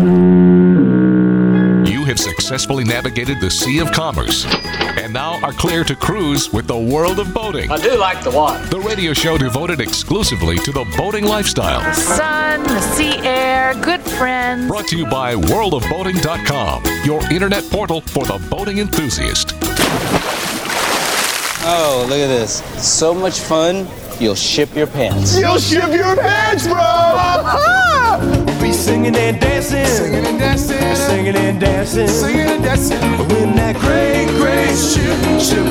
You have successfully navigated the Sea of Commerce and now are clear to cruise with the world of boating. I do like the water. The radio show devoted exclusively to the boating lifestyle. The sun, the sea air, good friends. Brought to you by worldofboating.com, your internet portal for the boating enthusiast. Oh, look at this. So much fun, you'll ship your pants. You'll ship your pants, bro! Be singing and dancing, singing and dancing, singing and dancing, singing and dancing. When that great, great ship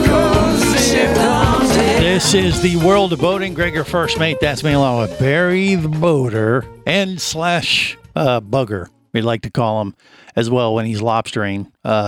comes in. This is the world of boating. Greg, your first mate. That's me along with Barry the boater and slash bugger, we'd like to call him as well when he's lobstering.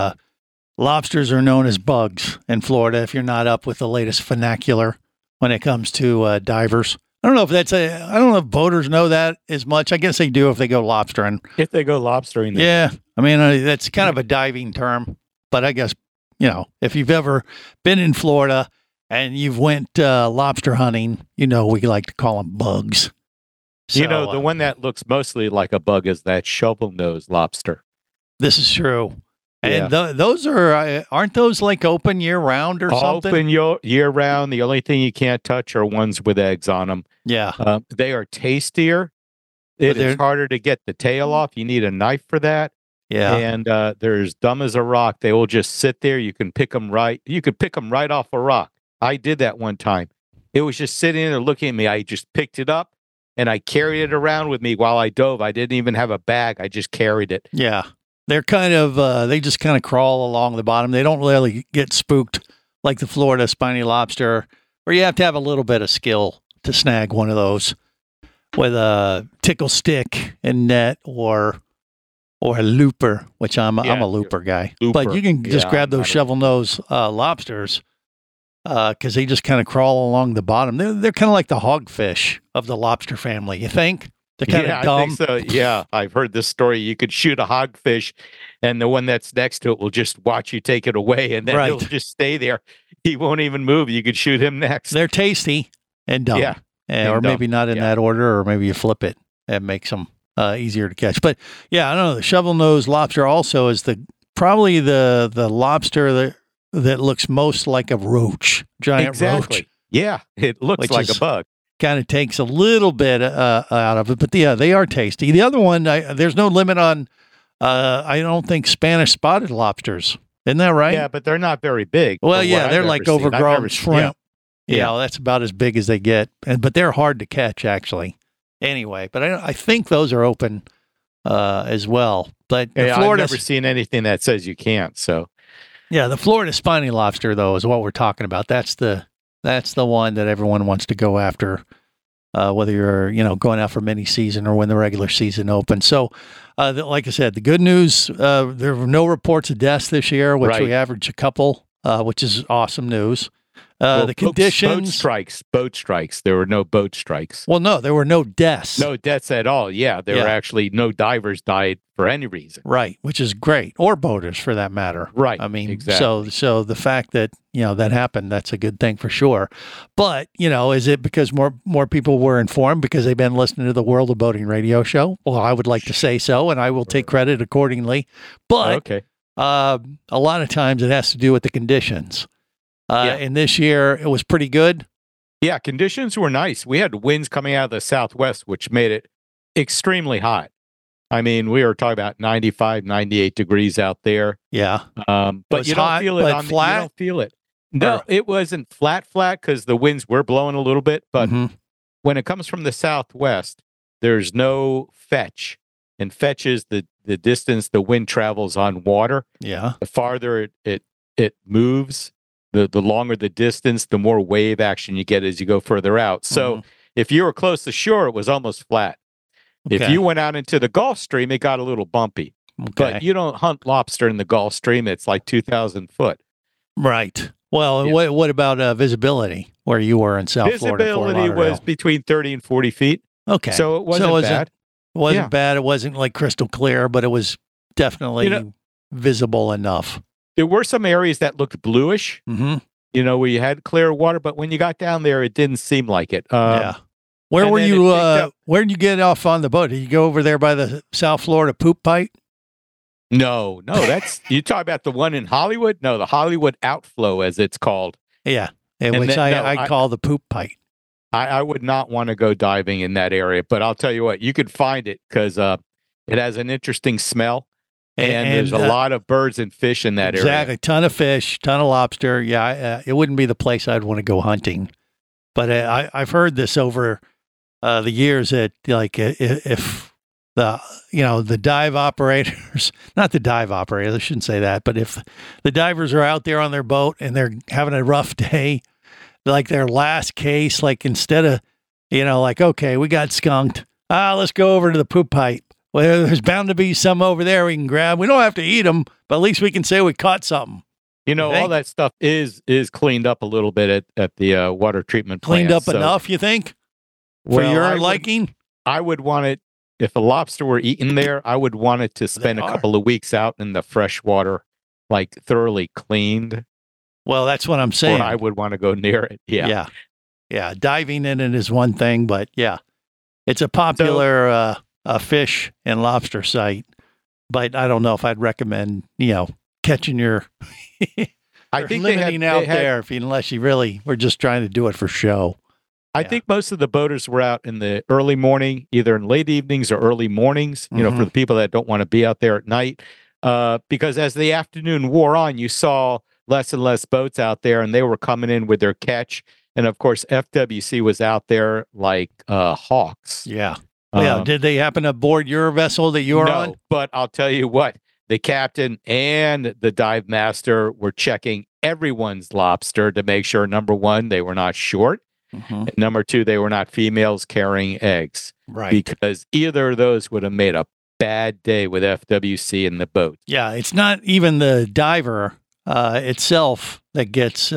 Lobsters are known as bugs in Florida, if you're not up with the latest vernacular when it comes to divers. I don't know if boaters know that as much. I guess they do if they go lobstering. If they go lobstering. Yeah. I mean, that's kind of a diving term, but I guess, if you've ever been in Florida and you've went lobster hunting, we like to call them bugs. So, the one that looks mostly like a bug is that shovel-nosed lobster. This is true. And those aren't those like open year round or something? Open year round. The only thing you can't touch are ones with eggs on them. Yeah. They are tastier. It is harder to get the tail off. You need a knife for that. Yeah. And they're as dumb as a rock. They will just sit there. You can pick them right. You could pick them right off a rock. I did that one time. It was just sitting there looking at me. I just picked it up and I carried it around with me while I dove. I didn't even have a bag. I just carried it. Yeah. They're kind of, they just kind of crawl along the bottom. They don't really get spooked like the Florida spiny lobster, where you have to have a little bit of skill to snag one of those with a tickle stick and net or a looper, which I'm a looper guy. Looper. But you can just grab those shovel-nosed lobsters because they just kind of crawl along the bottom. They're kind of like the hogfish of the lobster family, you think? They're kind of dumb. I think so. Yeah, I've heard this story. You could shoot a hogfish, and the one that's next to it will just watch you take it away, and then he'll just stay there. He won't even move. You could shoot him next. They're tasty and dumb. Yeah. Or maybe not in that order, or maybe you flip it and makes them easier to catch. But yeah, I don't know. The shovel-nosed lobster also is probably the lobster that looks most like a roach, giant roach. Yeah, it looks like a bug. Kind of takes a little bit out of it, but yeah, they are tasty. The other one, there's no limit on, I don't think, Spanish spotted lobsters. Isn't that right? Yeah, but they're not very big. Well, yeah, they're like overgrown shrimp. Yeah, that's about as big as they get, but they're hard to catch, actually. Anyway, but I think those are open as well. But I've never seen anything that says you can't. So, yeah, the Florida spiny lobster, though, is what we're talking about. That's the one that everyone wants to go after, whether you're, going out for mini season or when the regular season opens. So, like I said, the good news, there were no reports of deaths this year, which we average a couple, which is awesome news. The conditions... Boat strikes. There were no boat strikes. Well, no, there were no deaths. No deaths at all. Yeah, there were actually no divers died for any reason. Right, which is great. Or boaters, for that matter. Right, I mean, exactly. So the fact that, that happened, that's a good thing for sure. But, is it because more people were informed because they've been listening to the World of Boating radio show? Well, I would like to say so, and I will take credit accordingly. But a lot of times it has to do with the conditions. And this year it was pretty good. Yeah, conditions were nice. We had winds coming out of the southwest, which made it extremely hot. I mean, we were talking about 95, 98 degrees out there. Yeah. But you don't feel it. Flat? You don't feel it. No, it wasn't flat because the winds were blowing a little bit. But when it comes from the southwest, there's no fetch. And fetch is the distance the wind travels on water. Yeah. The farther it moves, the longer the distance, the more wave action you get as you go further out. So if you were close to shore, it was almost flat. Okay. If you went out into the Gulf Stream, it got a little bumpy. Okay. But you don't hunt lobster in the Gulf Stream. It's like 2,000 foot. Right. Well, what about visibility where you were in South Florida? Visibility was between 30 and 40 feet. Okay. So it wasn't bad. It wasn't bad. It wasn't like crystal clear, but it was definitely visible enough. There were some areas that looked bluish, where you had clear water, but when you got down there, it didn't seem like it. Where And were then you? it picked up- Where did you get off on the boat? Did you go over there by the South Florida Poop Pipe? No, that's you talk about the one in Hollywood? No, the Hollywood Outflow, as it's called. Yeah, And which then- no, I call the Poop Pipe. I would not want to go diving in that area, but I'll tell you what, you could find it because it has an interesting smell, and there's a lot of birds and fish in that area. Exactly, ton of fish, ton of lobster. Yeah, it wouldn't be the place I'd want to go hunting. But I've heard this over the years that like if the dive operators, not the dive operators, I shouldn't say that, but if the divers are out there on their boat and they're having a rough day, like their last case, like instead of, like, okay, we got skunked. Let's go over to the Poop Pipe. Well, there's bound to be some over there we can grab. We don't have to eat them, but at least we can say we caught something. All that stuff is cleaned up a little bit at the water treatment plant. Cleaned up enough, you think? For your liking? I would want it, if a lobster were eaten there, I would want it to spend a couple of weeks out in the fresh water, like thoroughly cleaned. Well, that's what I'm saying. Or I would want to go near it. Yeah. Yeah. Diving in it is one thing, but yeah, it's a popular fish and lobster site. But I don't know if I'd recommend, catching your. I think limiting out there unless you really were just trying to do it for show. I think most of the boaters were out in the early morning, either in late evenings or early mornings, for the people that don't want to be out there at night. Because as the afternoon wore on, you saw less and less boats out there, and they were coming in with their catch. And of course, FWC was out there like hawks. Yeah. Did they happen to board your vessel that you were on? No, but I'll tell you what, the captain and the dive master were checking everyone's lobster to make sure, number one, they were not short. And number two, they were not females carrying eggs. Right. Because either of those would have made a bad day with FWC in the boat. Yeah, it's not even the diver itself that gets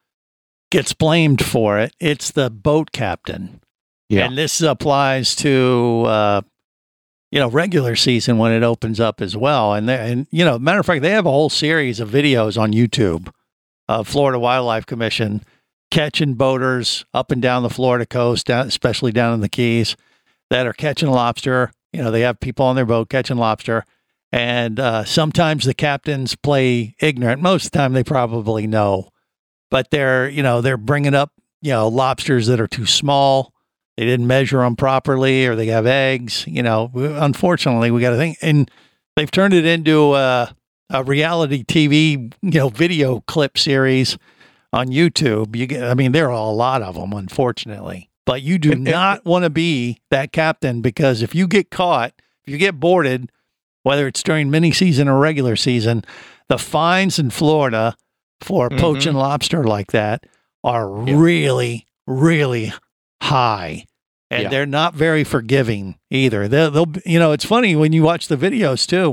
blamed for it. It's the boat captain. Yeah. And this applies to regular season when it opens up as well. And matter of fact, they have a whole series of videos on YouTube of Florida Wildlife Commission catching boaters up and down the Florida coast, especially down in the Keys, that are catching lobster. They have people on their boat catching lobster. And sometimes the captains play ignorant. Most of the time they probably know. But they're bringing up, lobsters that are too small. They didn't measure them properly, or they have eggs. Unfortunately, we got to think. And they've turned it into a reality TV, video clip series on YouTube. There are a lot of them, unfortunately. But you do not want to be that captain, because if you get caught, if you get boarded, whether it's during mini season or regular season, the fines in Florida for poaching lobster like that are really, really high. And they're not very forgiving either. They'll it's funny when you watch the videos too.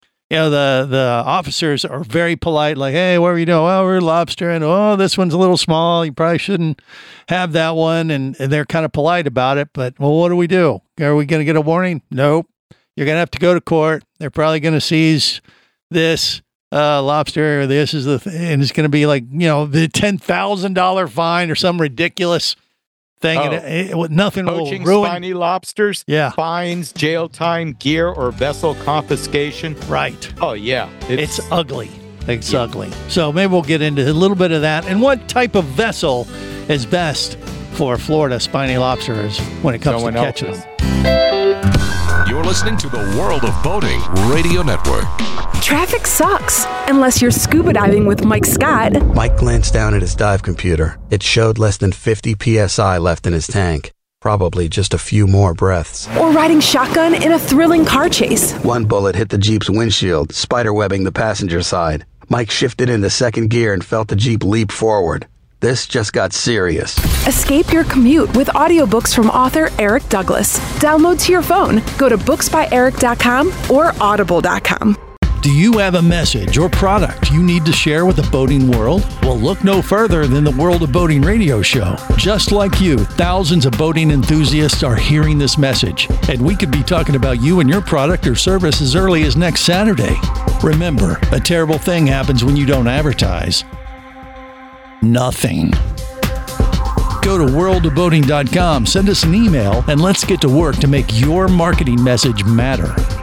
The officers are very polite, like, hey, what are you doing? Well, we're lobster, and this one's a little small. You probably shouldn't have that one. And they're kind of polite about it. But, well, what do we do? Are we going to get a warning? Nope. You're going to have to go to court. They're probably going to seize this lobster, or this is and it's going to be like, the $10,000 fine or some ridiculous thing. And nothing poaching will ruin. spiny lobsters, fines, jail time, gear, or vessel confiscation. Right. Oh, yeah. It's ugly. It's ugly. So maybe we'll get into a little bit of that. And what type of vessel is best for Florida spiny lobsters when it comes to catching them? You're listening to the World of Boating Radio Network. Traffic sucks, unless you're scuba diving with Mike Scott. Mike glanced down at his dive computer. It showed less than 50 PSI left in his tank. Probably just a few more breaths. Or riding shotgun in a thrilling car chase. One bullet hit the Jeep's windshield, spiderwebbing the passenger side. Mike shifted into second gear and felt the Jeep leap forward. This just got serious. Escape your commute with audiobooks from author Eric Douglas. Download to your phone. Go to booksbyeric.com or audible.com. Do you have a message or product you need to share with the boating world? Well, look no further than the World of Boating radio show. Just like you, thousands of boating enthusiasts are hearing this message, and we could be talking about you and your product or service as early as next Saturday. Remember, a terrible thing happens when you don't advertise. Nothing. go to worldofboating.com, send us an email, and let's get to work to make your marketing message matter.